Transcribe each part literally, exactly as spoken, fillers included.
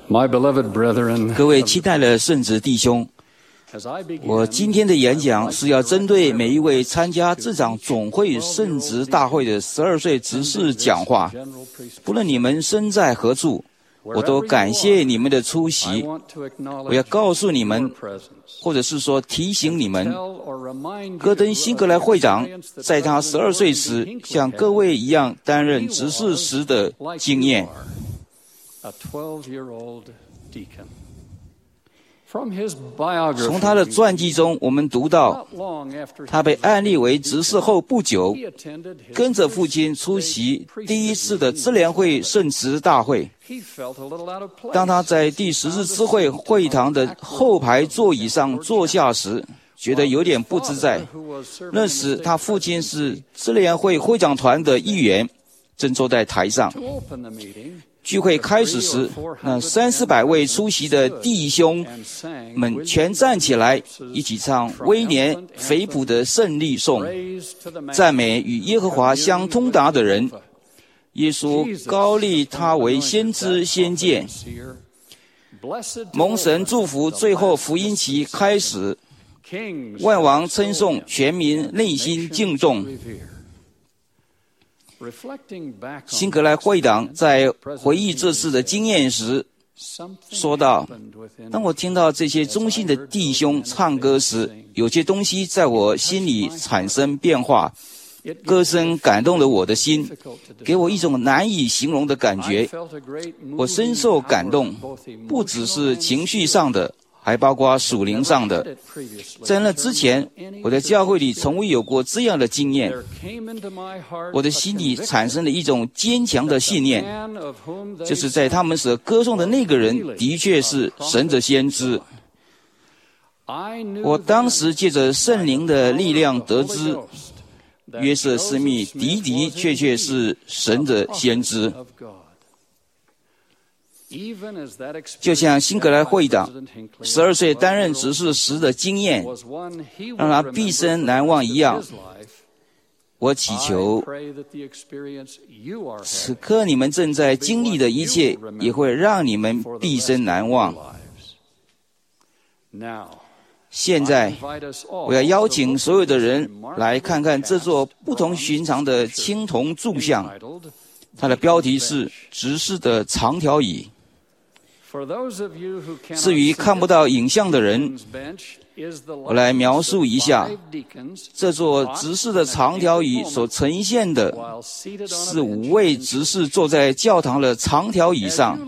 My beloved brethren, 各位亲爱的圣子弟兄，我今天的演讲是要针对每一位参加这场总会圣职大会的十二岁执事讲话。不论你们身在何处，我都感谢你们的出席。我要告诉你们，或者是说提醒你们，戈登辛格莱会长在他十二岁时像各位一样担任执事时的经验。从他的传记中，我们读到，他被按立为执事后不久，跟着父亲出席第一次的支联会圣职大会。当他在第十次支会会堂的后排座椅上坐下时，觉得有点不自在。那时他父亲是支联会会长团的一员，正坐在台上。聚会开始时，那三四百位出席的弟兄们全站起来，一起唱威廉·菲普的胜利颂，赞美与耶和华相通达的人。耶稣高立他为先知先见，蒙神祝福。最后福音期开始，万王称颂，全民内心敬重。辛格莱会长在回忆这次的经验时说道，当我听到这些忠心的弟兄唱歌时，有些东西在我心里产生变化，歌声感动了我的心，给我一种难以形容的感觉。我深受感动，不只是情绪上的，还包括属灵上的。在那之前，我在教会里从未有过这样的经验。我的心里产生了一种坚强的信念，就是在他们所歌颂的那个人的确是神的先知。我当时借着圣灵的力量得知，约瑟·斯密的的确确是神的先知。就像辛格莱会长十二岁担任执事时的经验让他毕生难忘一样，我祈求此刻你们正在经历的一切也会让你们毕生难忘。现在我要邀请所有的人来看看这座不同寻常的青铜柱像，它的标题是执事的长条椅。至于看不到影像的人，我来描述一下，这座执事的长条椅所呈现的是五位执事坐在教堂的长条椅上。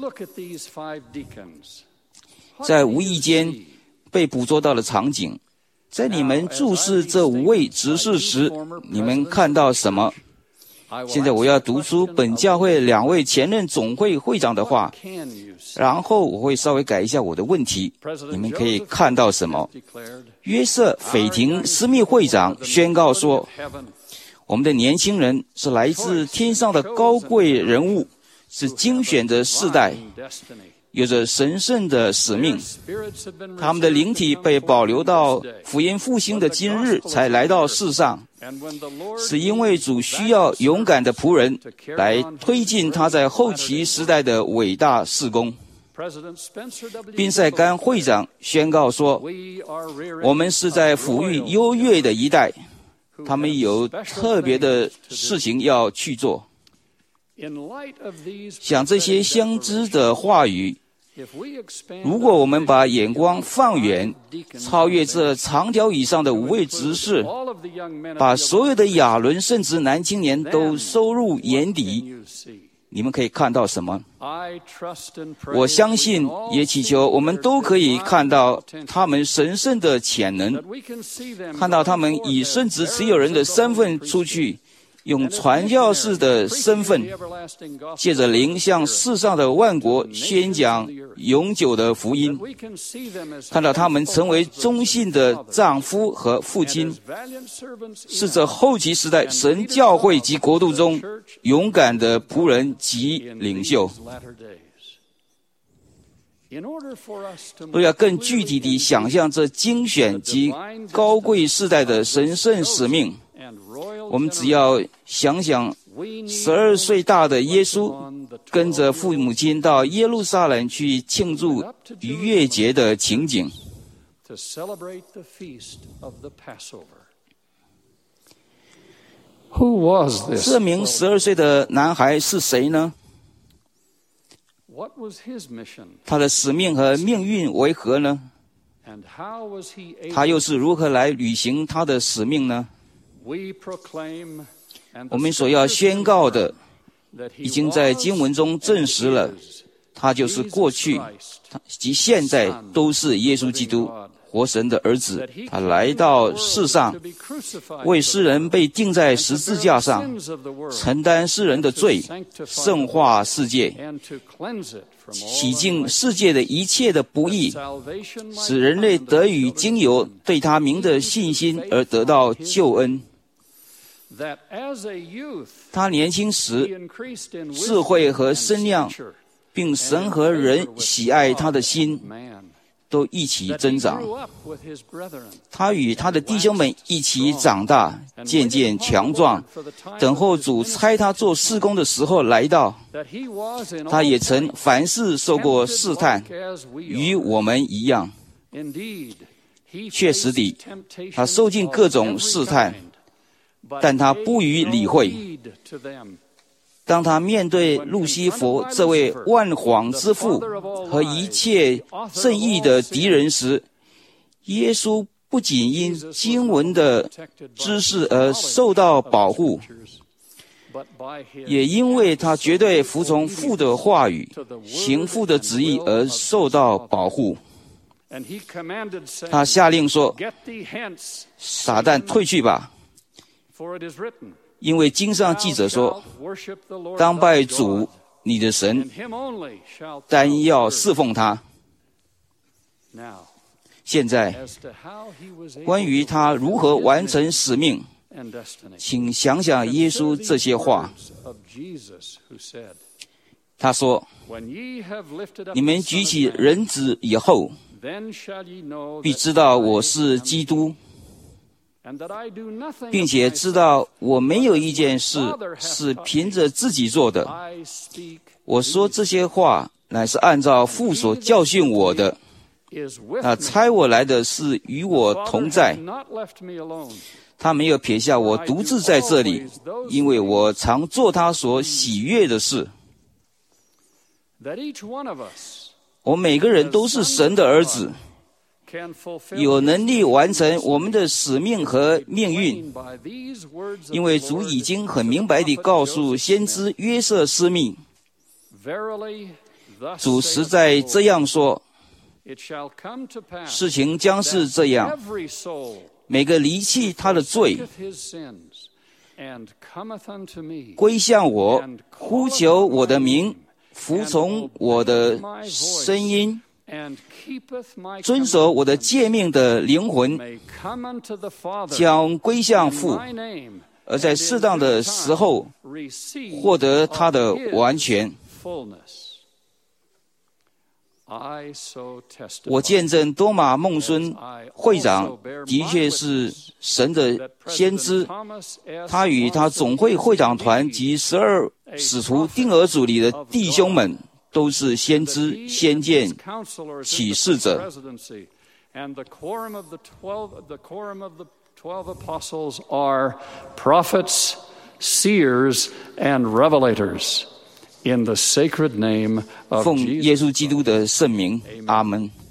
在无意间被捕捉到的场景，在你们注视这五位执事时，你们看到什么？现在我要读出本教会两位前任总会会长的话，然后我会稍微改一下我的问题，你们可以看到什么？约瑟·斐廷斯密会长宣告说，我们的年轻人是来自天上的高贵人物，是精选的世代，有着神圣的使命。他们的灵体被保留到福音复兴的今日才来到世上，是因为主需要勇敢的仆人来推进他在后期时代的伟大事工。宾塞甘会长宣告说，我们是在抚育优越的一代，他们有特别的事情要去做。想这些相知的话语，如果我们把眼光放远，超越这长条椅上的五位执事，把所有的亚伦圣职男青年都收入眼底，你们可以看到什么？我相信也祈求我们都可以看到他们神圣的潜能，看到他们以圣职持有人的身份出去，用传教士的身份，借着灵向世上的万国宣讲永久的福音，看到他们成为忠信的丈夫和父亲，是这后期时代神教会及国度中勇敢的仆人及领袖。都要更具体地想象这精选及高贵世代的神圣使命，我们只要想想十二岁大的耶稣跟着父母亲到耶路撒冷去庆祝逾越节的情景。这名十二岁的男孩是谁呢？他的使命和命运为何呢？他又是如何来履行他的使命呢？我们所要宣告的，已经在经文中证实了，他就是过去及现在都是耶稣基督，活神的儿子。他来到世上，为世人被钉在十字架上，承担世人的罪，圣化世界，洗净世界的一切的不义，使人类得以经由对他名的信心而得到救恩。他年轻时智慧和身量，并神和人喜爱他的心都一起增长。他与他的弟兄们一起长大，渐渐强壮，等候主差他做事工的时候来到。他也曾凡事受过试探，与我们一样。确实地，他受尽各种试探，但他不予理会。当他面对路西弗这位万谎之父和一切正义的敌人时，耶稣不仅因经文的知识而受到保护，也因为他绝对服从父的话语，行父的旨意而受到保护。他下令说：撒旦退去吧，因为经上记着说，当拜主你的神，单要侍奉他。现在关于他如何完成使命，请想想耶稣这些话。他说：你们举起人子以后，必知道我是基督，并且知道我没有一件事是凭着自己做的。我说这些话乃是按照父所教训我的，那差我来的是与我同在，他没有撇下我独自在这里，因为我常做他所喜悦的事。我每个人都是神的儿子，有能力完成我们的使命和命运，因为主已经很明白地告诉先知约瑟斯密，主实在这样说，事情将是这样，每个离弃他的罪，归向我，呼求我的名，服从我的声音，遵守我的诫命的灵魂，将归向父，而在适当的时候获得他的完全。我见证多马孟孙会长的确是神的先知，他与他总会会长团及十二使徒丁儿组里的弟兄们都是先知、先见、启示者。奉耶稣基督的圣名，阿们。